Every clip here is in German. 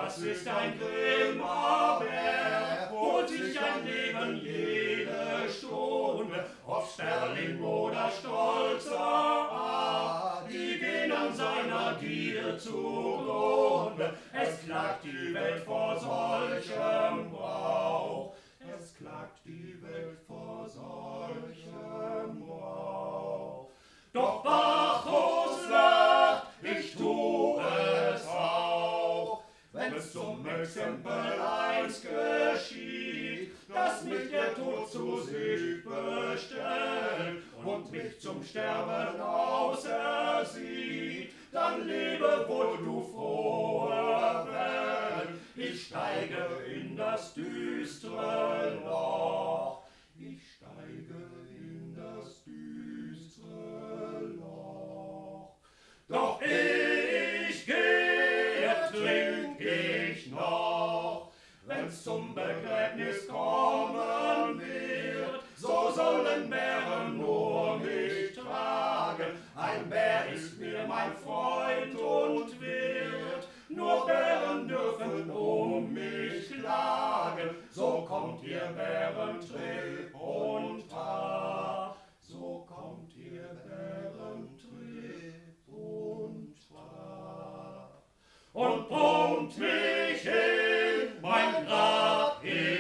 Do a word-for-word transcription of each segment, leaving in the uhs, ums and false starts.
Das ist ein grimmer Bär, holt sich ein Leben jede Stunde, ob Sterling oder stolzer Art, die gehen an seiner Gier zugrunde. Es klagt die Welt vor solchem Brauch, es klagt die Welt vor solchem Brauch. Doch Bacchus lacht, ich tu es auch, wenn's zum Exempel eins geschieht, dass mich der Tod zu sich bestellt und mich zum Sterben ausersieht, dann lebe wohl, du frohe Welt, ich steige in das düstere Loch, ich steige in das düstere Loch. Doch ehe ich gehe, trink ich noch, wenn's zum Begräbnis kommen wird, so sollen Bären nur mich tragen. Ein Bär ist mir mein Freund und Wirt, nur Bären dürfen um mich klagen. So kommt ihr Bären Tripp und Trab, so kommt ihr Bären Tripp und Trab. Und pumpt mich in mein Grab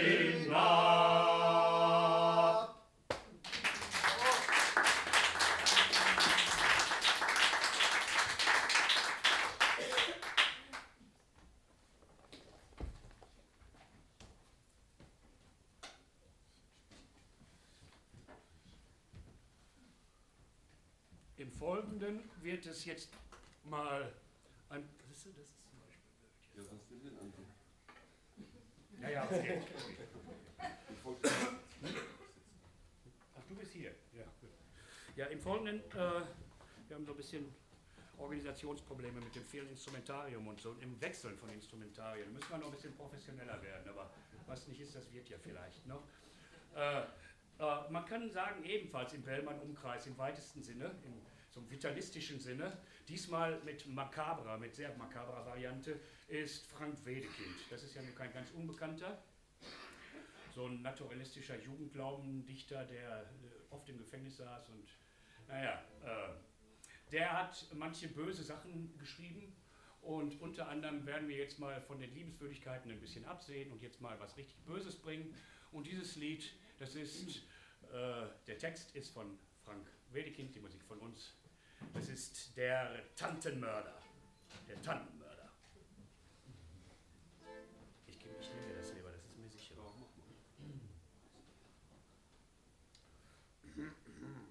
hinab. Im Folgenden wird es jetzt mal ein... Das ist, das ist zum Beispiel blöd. Ja, was will denn Anton? Ja, ja, okay. Ach, du bist hier. Ja, gut. Ja, im Folgenden, äh, wir haben so ein bisschen Organisationsprobleme mit dem vielen Instrumentarium und so, und im Wechseln von Instrumentarien. Da müssen wir noch ein bisschen professioneller werden, aber was nicht ist, das wird ja vielleicht noch. Äh, äh, man kann sagen, ebenfalls im Bellman-Umkreis im weitesten Sinne, im so einem vitalistischen Sinne, diesmal mit makabrer, mit sehr makabrer Variante, ist Frank Wedekind. Das ist ja kein ganz Unbekannter. So ein naturalistischer Jugendglaubendichter, der äh, oft im Gefängnis saß und, naja, äh, der hat manche böse Sachen geschrieben und unter anderem werden wir jetzt mal von den Liebenswürdigkeiten ein bisschen absehen und jetzt mal was richtig Böses bringen. Und dieses Lied, das ist, äh, der Text ist von Frank Wedekind, die Musik von uns. Das ist der Tantenmörder. Der Tannenmörder. Ich, ich nehme mir das lieber, das ist mir sicherer. Ja, mach mal.